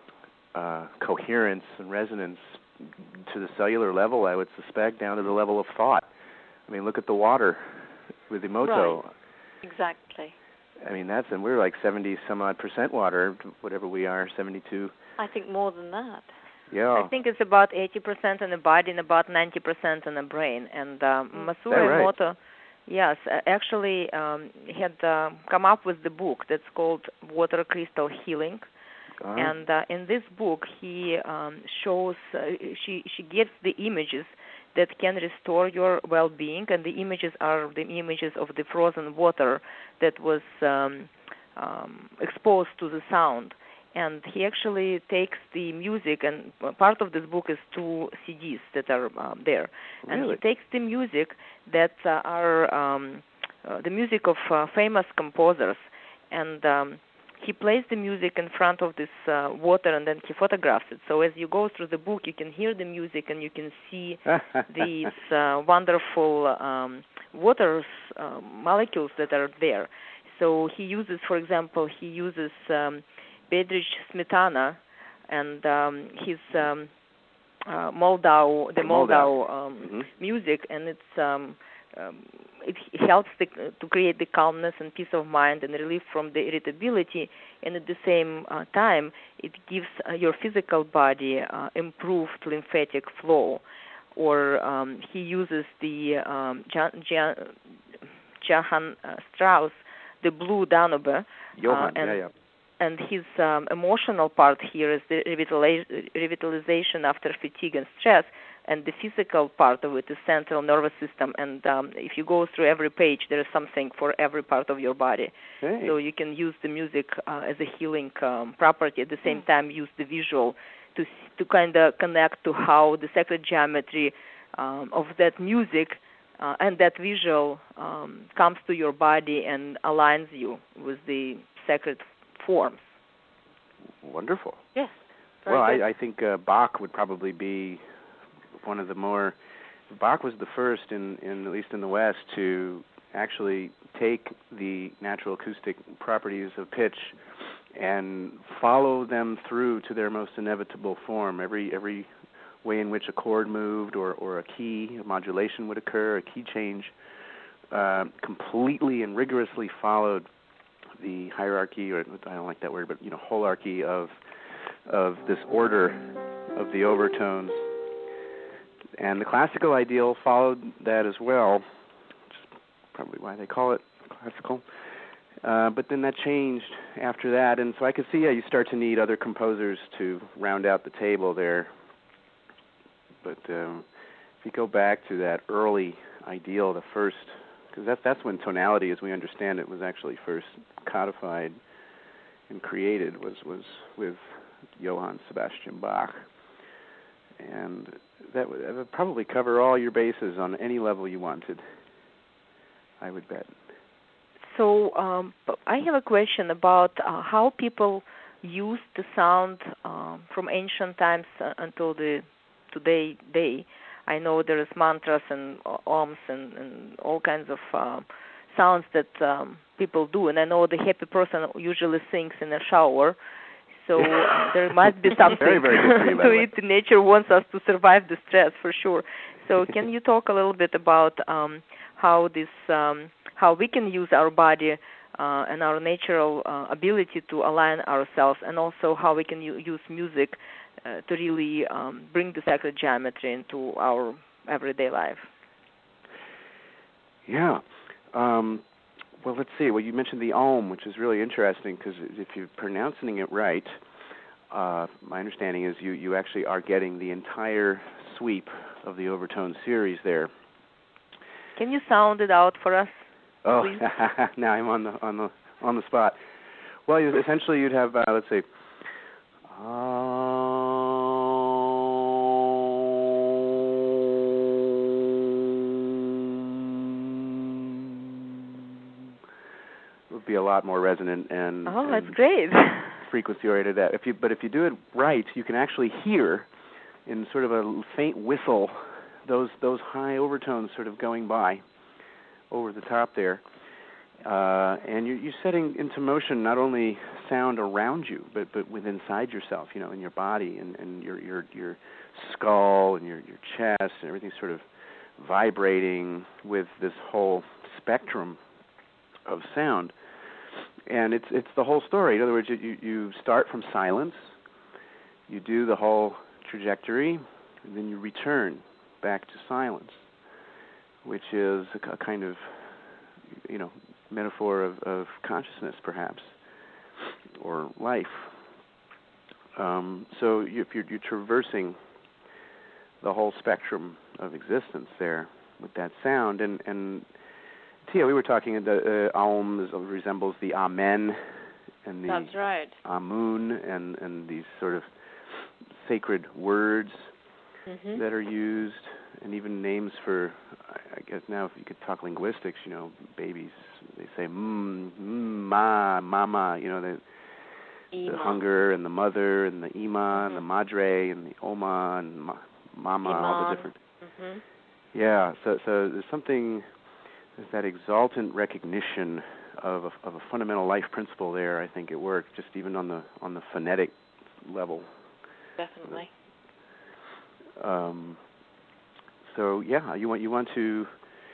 Speaker 3: uh, coherence and resonance to the cellular level. I would suspect down to the level of thought. I mean, look at the water with Emoto.
Speaker 2: Right. Exactly.
Speaker 3: I mean, that's, and we're like seventy some odd percent water, whatever we are, seventy-two.
Speaker 2: I think more than that.
Speaker 3: Yeah.
Speaker 1: I think it's about eighty percent in the body and about ninety percent in the brain. And um, Masaru Emoto, right? Yes, actually um, had uh, come up with the book that's called Water Crystal Healing. Uh-huh. And uh, in this book, he um, shows, uh, she, she gives the images that can restore your well-being, and the images are the images of the frozen water that was um, um, exposed to the sound. And he actually takes the music, and part of this book is two C Ds that are um, there.
Speaker 3: Really?
Speaker 1: And he takes the music that uh, are um, uh, the music of uh, famous composers, and um, he plays the music in front of this uh, water, and then he photographs it. So as you go through the book, you can hear the music, and you can see these uh, wonderful um, water uh, molecules that are there. So he uses, for example, he uses um, Bedrich Smetana and um, his um, uh, Moldau, the Moldau, um, mm-hmm. music, and it's um, um, it helps the, to create the calmness and peace of mind and relief from the irritability, and at the same uh, time, it gives uh, your physical body uh, improved lymphatic flow. Or um, he uses the um, Jan, Jan, Johann uh, Strauss, the Blue Danube,
Speaker 3: Johann,
Speaker 1: uh, and,
Speaker 3: yeah, yeah.
Speaker 1: and his um, emotional part here is the revitaliz- revitalization after fatigue and stress. And the physical part of it is central nervous system. And um, if you go through every page, there is something for every part of your body.
Speaker 3: Hey.
Speaker 1: So you can use the music uh, as a healing um, property. At the same time, use the visual to to kind of connect to how the sacred geometry um, of that music uh, and that visual um, comes to your body and aligns you with the sacred forms.
Speaker 3: Wonderful.
Speaker 2: Yes.
Speaker 3: Well, I, I think uh, Bach would probably be one of the more. Bach was the first, in, in at least in the West, to actually take the natural acoustic properties of pitch and follow them through to their most inevitable form. Every every way in which a chord moved, or, or a key, a modulation would occur, a key change, uh, completely and rigorously followed the hierarchy, or I don't like that word, but you know, holarchy of of this order of the overtones. And the classical ideal followed that as well, which is probably why they call it classical. Uh, but then that changed after that, and so I could see, yeah, you start to need other composers to round out the table there. But um, if you go back to that early ideal, the first, because that, that's when tonality, as we understand it, was actually first codified and created, was, was with Johann Sebastian Bach. And that would, that would probably cover all your bases on any level you wanted, I would bet.
Speaker 1: So um, I have a question about uh, how people used the sound um, from ancient times uh, until the today day. I know there is mantras and ohms and, and all kinds of uh, sounds that um, people do, and I know the happy person usually sings in a shower. So uh, there must be something
Speaker 3: very, very
Speaker 1: to it. Nature wants us to survive the stress for sure. So can you talk a little bit about um, how this, um, how we can use our body uh, and our natural uh, ability to align ourselves, and also how we can u- use music uh, to really um, bring the sacred geometry into our everyday life?
Speaker 3: Yeah. Um, well, let's see. Well, you mentioned the Om, which is really interesting because if you're pronouncing it right, uh, my understanding is you, you actually are getting the entire sweep of the overtone series there.
Speaker 1: Can you sound it out for us?
Speaker 3: Oh, now I'm on the on the on the spot. Well, you, essentially, you'd have uh, let's see. Would be a lot more resonant and
Speaker 1: oh,
Speaker 3: and
Speaker 1: that's great.
Speaker 3: frequency oriented. That if you but if you do it right, you can actually hear in sort of a faint whistle those those high overtones sort of going by over the top there, uh, and you're, you're setting into motion not only sound around you, but but within inside yourself, you know, in your body and, and your your your skull and your your chest and everything sort of vibrating with this whole spectrum of sound. And it's it's the whole story. In other words, you you start from silence, you do the whole trajectory, and then you return back to silence, which is a, a kind of, you know, metaphor of, of consciousness, perhaps, or life. Um, so you, if you're, you're traversing the whole spectrum of existence there with that sound, and and Tia, we were talking, the uh, Aum resembles the Amen and the
Speaker 2: That's right.
Speaker 3: Amun and, and these sort of sacred words mm-hmm. that are used, and even names for, I guess now if you could talk linguistics, you know, babies, they say mm, mm ma, mama, you know, the, the hunger and the mother and the ima mm-hmm. and the madre and the oma and ma, mama,
Speaker 2: Iman.
Speaker 3: all the different.
Speaker 2: Mm-hmm.
Speaker 3: Yeah, so so there's something. There's that exultant recognition of a, of a fundamental life principle there. I think it works, just even on the on the phonetic level.
Speaker 2: Definitely.
Speaker 3: Um, so yeah, you want you want to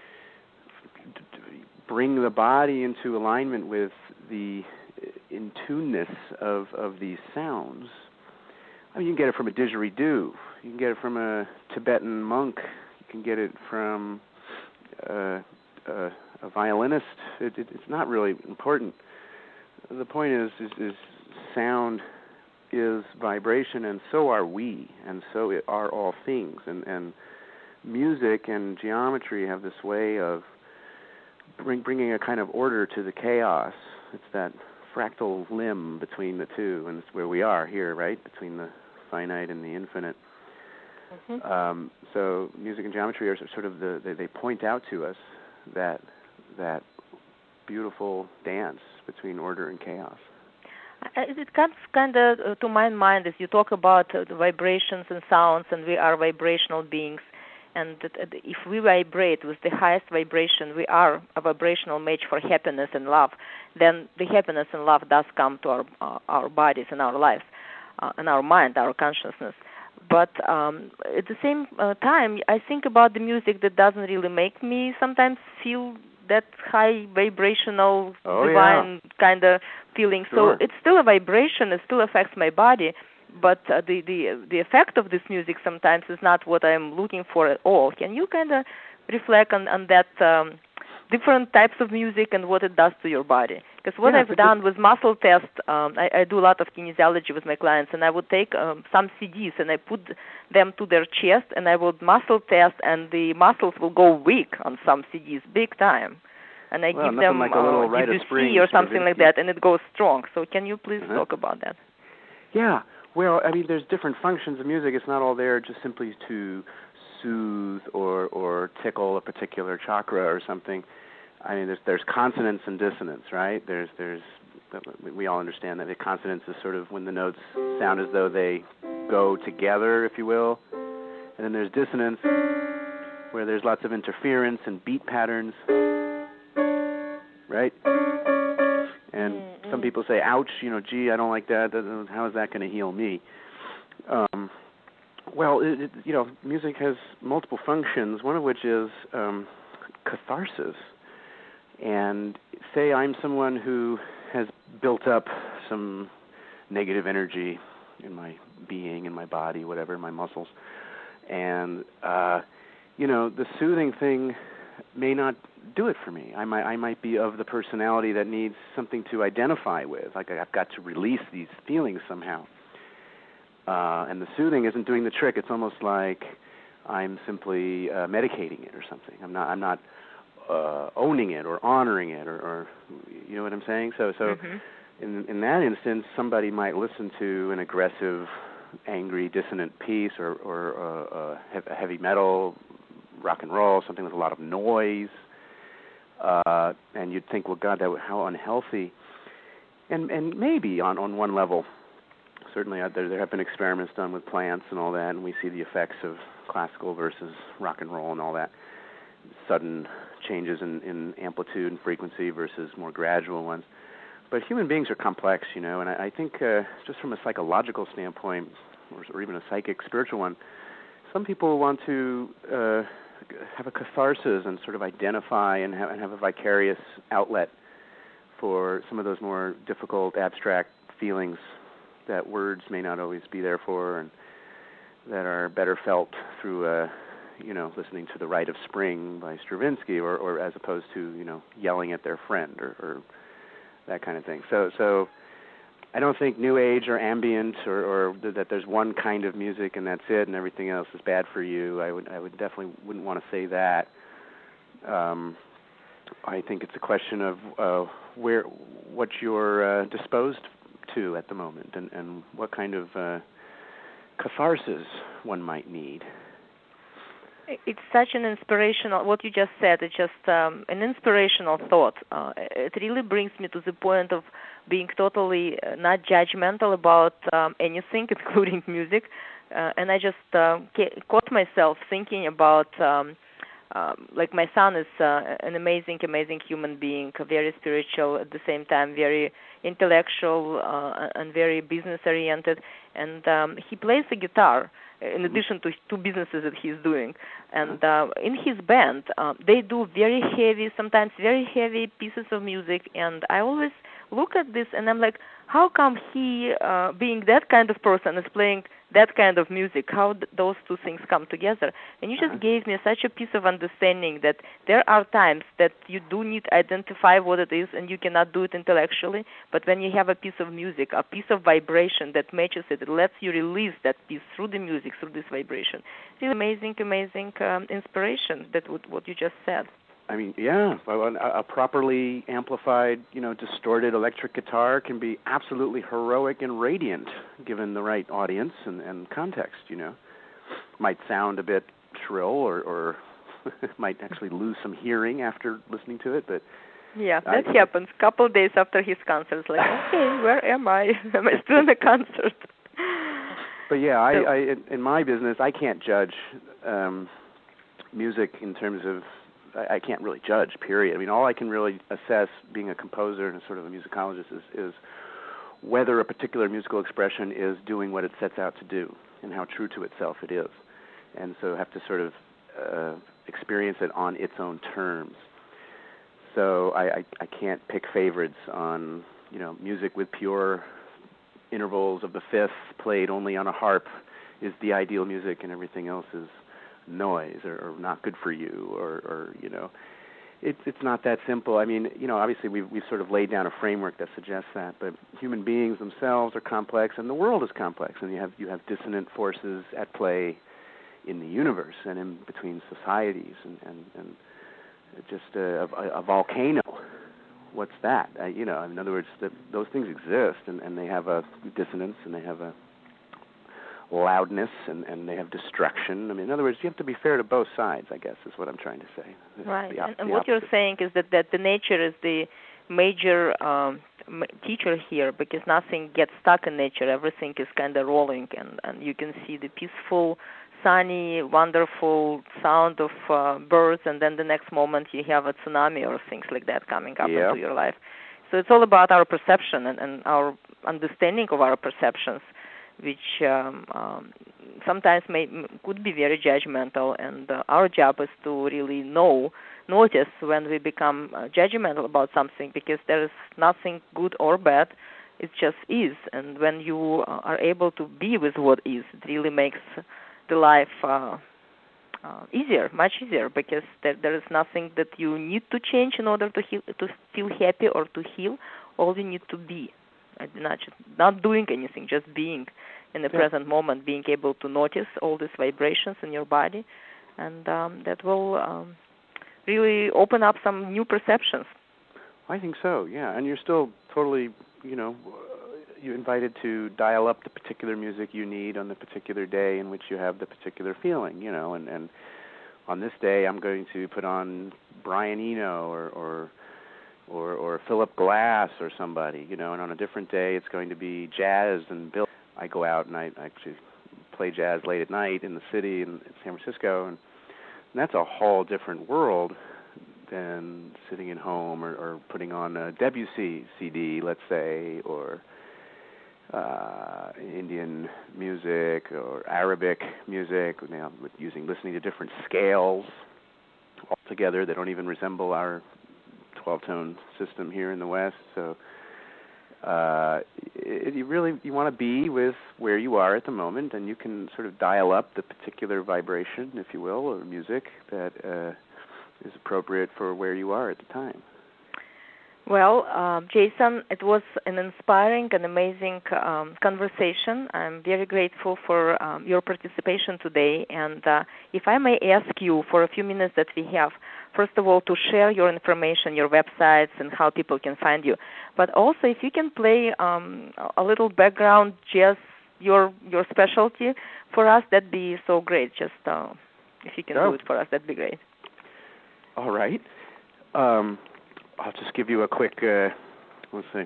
Speaker 3: bring the body into alignment with the in tuneness of of these sounds. I mean, you can get it from a didgeridoo. You can get it from a Tibetan monk. You can get it from Uh, Uh, a violinist. It, it, it's not really important. The point is, is, is sound is vibration, and so are we, and so it are all things. And, and music and geometry have this way of bring, bringing a kind of order to the chaos. It's that fractal limb between the two, and it's where we are here, right, between the finite and the infinite. Mm-hmm. Um, so music and geometry are sort of the, they, they point out to us that that beautiful dance between order and chaos.
Speaker 1: It comes kind of uh, to my mind as you talk about uh, the vibrations and sounds, and we are vibrational beings, and that, uh, if we vibrate with the highest vibration, we are a vibrational match for happiness and love, then the happiness and love does come to our uh, our bodies and our lives, uh, and our mind, our consciousness. But um, at the same uh, time, I think about the music that doesn't really make me sometimes feel that high vibrational,
Speaker 3: oh,
Speaker 1: divine
Speaker 3: yeah.
Speaker 1: kind of feeling.
Speaker 3: Sure.
Speaker 1: So it's still a vibration. It still affects my body. But uh, the, the the effect of this music sometimes is not what I'm looking for at all. Can you kind of reflect on, on that um, different types of music and what it does to your body. Because what
Speaker 3: yeah,
Speaker 1: I've done with muscle test, um, I, I do a lot of kinesiology with my clients, and I would take um, some C Ds and I put them to their chest, and I would muscle test, and the muscles will go weak on some C Ds, big time. And I
Speaker 3: well,
Speaker 1: give them
Speaker 3: like a little
Speaker 1: uh,
Speaker 3: rite of spring
Speaker 1: or something
Speaker 3: Stravinsky.
Speaker 1: like that, and it goes strong. So can you please
Speaker 3: uh-huh.
Speaker 1: talk about that?
Speaker 3: Yeah. Well, I mean, there's different functions of music. It's not all there just simply to soothe or, or tickle a particular chakra or something. I mean, there's there's consonance and dissonance, right? There's there's we all understand that the consonance is sort of when the notes sound as though they go together, if you will. And then there's dissonance, where there's lots of interference and beat patterns, right? And
Speaker 2: mm-hmm.
Speaker 3: some people say, ouch, you know, gee, I don't like that. How is that going to heal me? Um, well, it, it, you know, music has multiple functions, one of which is um, catharsis. And say I'm someone who has built up some negative energy in my being, in my body, whatever, in my muscles. And, uh, you know, the soothing thing may not do it for me. I might I might be of the personality that needs something to identify with. Like I've got to release these feelings somehow. Uh, and the soothing isn't doing the trick. It's almost like I'm simply uh, medicating it or something. I'm not I'm not uh, owning it or honoring it or, or you know what I'm saying? So so
Speaker 1: mm-hmm.
Speaker 3: in in that instance, somebody might listen to an aggressive, angry, dissonant piece or or uh, uh, heavy metal, rock and roll, something with a lot of noise. Uh, and you'd think, well, God, that how unhealthy. And and maybe on, on one level, certainly uh, there, there have been experiments done with plants and all that, and we see the effects of classical versus rock and roll and all that, sudden changes in, in amplitude and frequency versus more gradual ones. But human beings are complex, you know, and I, I think uh, just from a psychological standpoint, or, or even a psychic, spiritual one, some people want to uh, have a catharsis and sort of identify and have, and have a vicarious outlet for some of those more difficult, abstract feelings that words may not always be there for, and that are better felt through, uh, you know, listening to The Rite of Spring by Stravinsky, or, or as opposed to, you know, yelling at their friend or, or that kind of thing. So, so I don't think New Age or ambient or, or that there's one kind of music and that's it, and everything else is bad for you. I would, I would definitely wouldn't want to say that. Um, I think it's a question of uh, where, what you're uh, disposed to at the moment, and, and what kind of uh, catharsis one might need.
Speaker 1: It's such an inspirational, what you just said, it's just um, an inspirational thought. Uh, it really brings me to the point of being totally uh, not judgmental about um, anything, including music. Uh, and I just uh, ca- caught myself thinking about, um, um, like my son is uh, an amazing, amazing human being, very spiritual, at the same time very intellectual uh, and very business-oriented. And um, he plays the guitar in addition to two businesses that he's doing. And uh, in his band, uh, they do very heavy, sometimes very heavy pieces of music. And I always look at this and I'm like, how come he, uh, being that kind of person, is playing that kind of music? How th- those two things come together? And you just gave me such a piece of understanding that there are times that you do need to identify what it is, and you cannot do it intellectually. But when you have a piece of music, a piece of vibration that matches it, it lets you release that piece through the music, through this vibration. Really amazing, amazing um, inspiration, that would, what you just said.
Speaker 3: I mean, yeah, a, a properly amplified, you know, distorted electric guitar can be absolutely heroic and radiant given the right audience and, and context, you know. Might sound a bit shrill or, or might actually lose some hearing after listening to it, but...
Speaker 1: Yeah, that I, happens. A couple of days after his concert, like, okay, where am I? Am I still in the concert?
Speaker 3: But yeah, I, so, I in my business, I can't judge um, music in terms of... I can't really judge, period. I mean, all I can really assess, being a composer and a sort of a musicologist, is, is whether a particular musical expression is doing what it sets out to do and how true to itself it is. And so have to sort of uh, experience it on its own terms. So I, I, I can't pick favorites on, you know, music with pure intervals of the fifth played only on a harp is the ideal music and everything else is noise or, or not good for you, or, or you know, It's it's not that simple. I mean, you know, obviously we've we've sort of laid down a framework that suggests that, but human beings themselves are complex, and the world is complex, and you have you have dissonant forces at play in the universe and in between societies, and and, and just a, a, a volcano. What's that? Uh, you know, in other words, the, those things exist, and, and they have a dissonance, and they have a loudness, and, and they have destruction. I mean, in other words, you have to be fair to both sides, I guess, is what I'm trying to say.
Speaker 1: Right.
Speaker 3: The,
Speaker 1: and and
Speaker 3: the
Speaker 1: what
Speaker 3: opposite.
Speaker 1: you're saying is that, that the nature is the major um, teacher here, because nothing gets stuck in nature. Everything is kind of rolling, and, and you can see the peaceful, sunny, wonderful sound of uh, birds, and then the next moment you have a tsunami or things like that coming up
Speaker 3: Yep.
Speaker 1: into your life. So it's all about our perception and, and our understanding of our perceptions, which um, um, sometimes may could be very judgmental, and uh, our job is to really know, notice when we become uh, judgmental about something, because there is nothing good or bad. It just is, and when you are able to be with what is, it really makes the life uh, uh, easier, much easier, because there, there is nothing that you need to change in order to heal, to feel happy or to heal. All you need to be. Not just, not doing anything, just being in the
Speaker 3: yeah.
Speaker 1: present moment, being able to notice all these vibrations in your body, and um, that will um, really open up some new perceptions.
Speaker 3: I think so, yeah. And you're still totally, you know, you're invited to dial up the particular music you need on the particular day in which you have the particular feeling, you know, and, and on this day I'm going to put on Brian Eno or, or Or, or Philip Glass or somebody, you know, and on a different day it's going to be jazz and Bill. I go out and I, I actually play jazz late at night in the city in, in San Francisco, and, and that's a whole different world than sitting at home or, or putting on a Debussy C D, let's say, or uh, Indian music or Arabic music, you know, with using listening to different scales altogether that don't even resemble our twelve-tone system here in the West. So uh, it, you really you want to be with where you are at the moment, and you can sort of dial up the particular vibration, if you will, or music that uh, is appropriate for where you are at the time.
Speaker 1: Well, um, Jason, it was an inspiring and amazing um, conversation. I'm very grateful for um, your participation today. And uh, if I may ask you for a few minutes that we have, first of all, to share your information, your websites, and how people can find you. But also, if you can play um, a little background jazz, your your specialty, for us, that'd be so great. Just uh, if you can
Speaker 3: oh.
Speaker 1: do it for us, that'd be great.
Speaker 3: All right. Um, I'll just give you a quick, uh, let's see.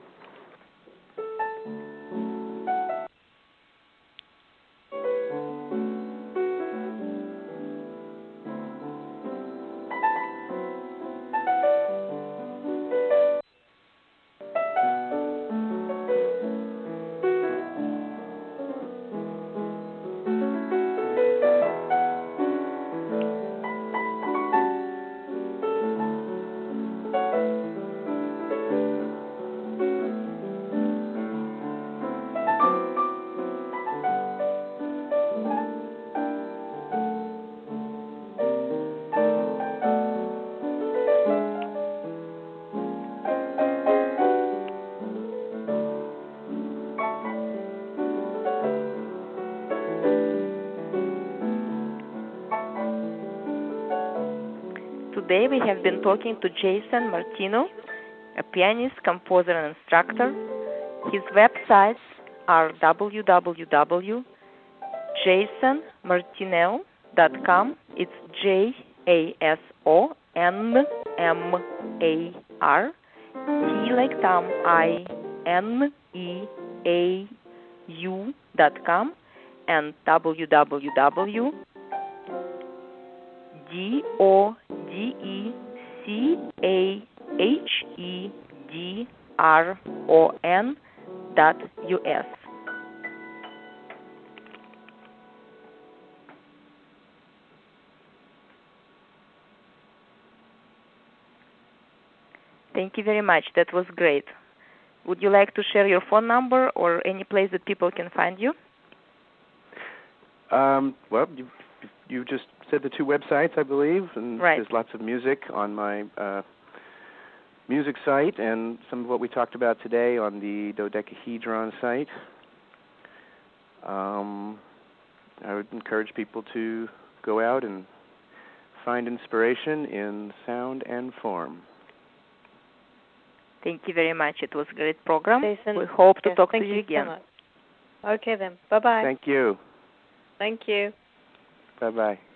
Speaker 1: Today we have been talking to Jason Martino, a pianist, composer, and instructor. His websites are w w w dot jason martinel dot com. It's J A S O N M A R, T like Tom, I N E A U dot com, and w w w D O D E C A H E D R O N dot U S. Thank you very much. That was great. Would you like to share your phone number or any place that people can find you?
Speaker 3: Um, well, you you just said the two websites, I believe, and
Speaker 1: right.
Speaker 3: there's lots of music on my uh, music site and some of what we talked about today on the dodecahedron site. Um, I would encourage people to go out and find inspiration in sound and form.
Speaker 1: Thank you very much. It was a great program.
Speaker 2: Jason,
Speaker 1: we hope to
Speaker 2: yes,
Speaker 1: talk to
Speaker 2: you
Speaker 1: you again.
Speaker 2: So much. Okay then. Bye-bye.
Speaker 3: Thank you.
Speaker 2: Thank you.
Speaker 3: Bye-bye.